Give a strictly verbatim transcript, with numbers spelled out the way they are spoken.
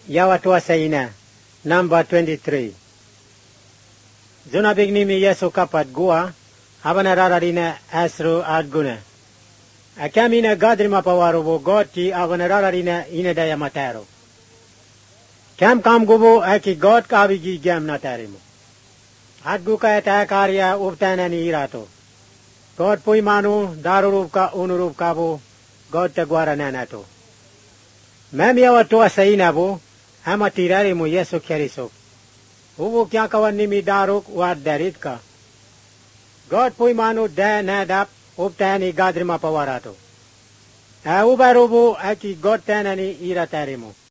Yawatua Saina, number twenty-three. Zuna bignimi Yesu kapat gua, habana rararina asru adguna. Akamina gadrima pawarubo goti habana rararina inedaya matero. Kam kam gubo aki god kavigi gam natarimu. Adgu ka eta karya uptana ni irato. God pui manu darurup ka unurup kabo God tagwara nanato. Mem yawatua Saina bo, ama tirare mo Yesu Kristo. Ubu kya kawan nimi daruk wat darit ka. God pui manu da nadap uptani gadrima pawarato. A ubarubu aki God tanani ira tarimo.